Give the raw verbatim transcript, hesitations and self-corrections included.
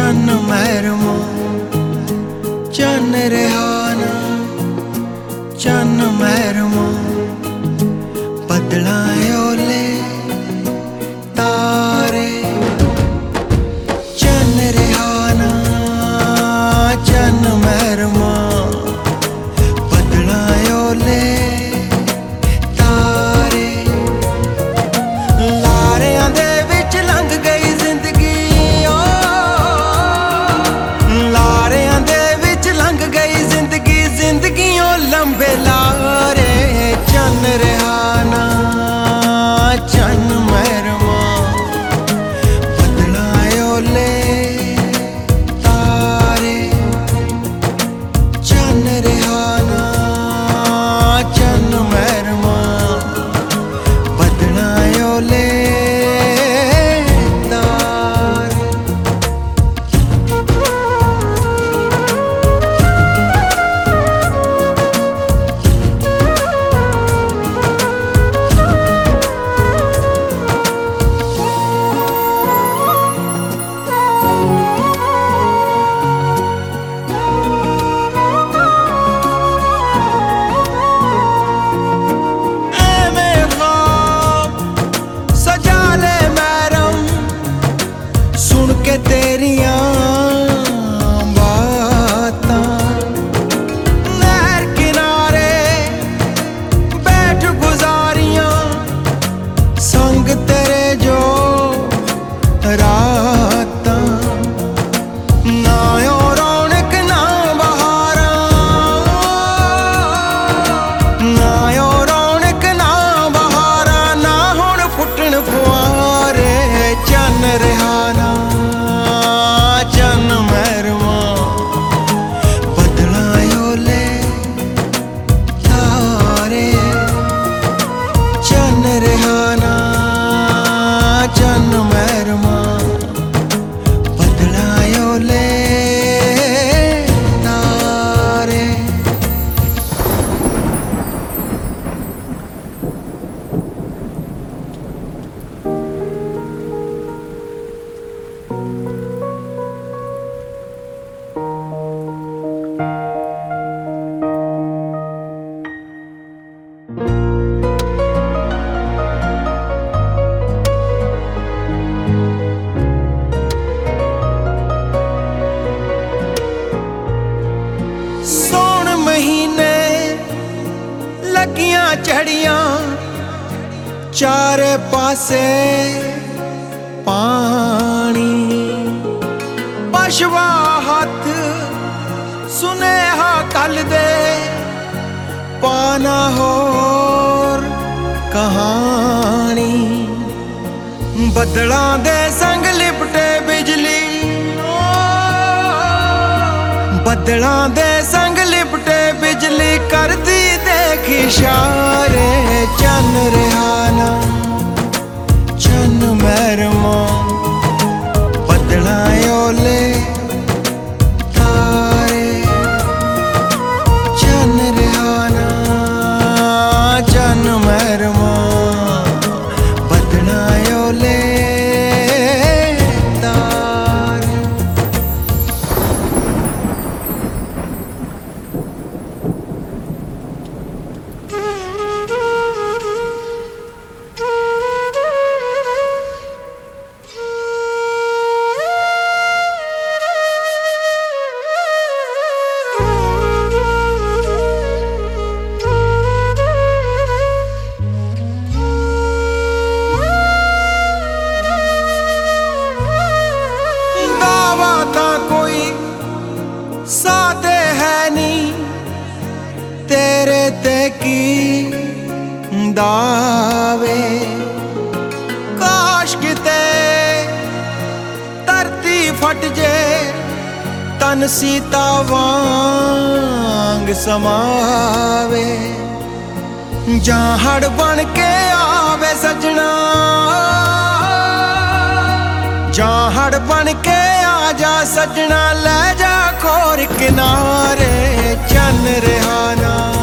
चन्न महरमा चन्न रिहाना चन्न महरमा बदला ओले तारे चन्न रिहाना चन्न महरमा बदला ओले तारे लारियां दे विच लंघ गई जिंदगी ओ लारियां दे विच लंघ गई जिंदगी जिंदगियों लंबे लारे चन्न रिहाना चन्न महरमा बदला ओले तारे चन्न रिहाना चन्न महरमा बदला ओले के तेरियां बातां नहर किनारे बैठ गुजारियां संग तेरे जो रातां ना ओ रौनक ना बहारां ना ओ रौनक ना बहारां ना हुण फुटण फुआरे चन्न रिहाना चन्न महरमा बदला ओले तारे चन्न रिहाना चन्न महरमा बदला ओले तारे सौण महीने लगियां झड़ियां चारे पासे पानी पशवा हथ सुनेहा कल दे पाना होर कहानी बदलां दे संग लिपटे बिजली बदलां दे संग लिपटे बिजली करदी देख इशारे चन्न रिहाना चन्न महरमा बदला ओले तारे चन्न रिहाना चन्न महरमा बदला ओले सादे है नी तेरे ते की दावे काश किते धरती फट जे तन सीता वांग समावे जां हड़ बन के आवे सजना जां हड़ बन के आ जा सजना ले जा खोर किनारे चन्न रिहाना।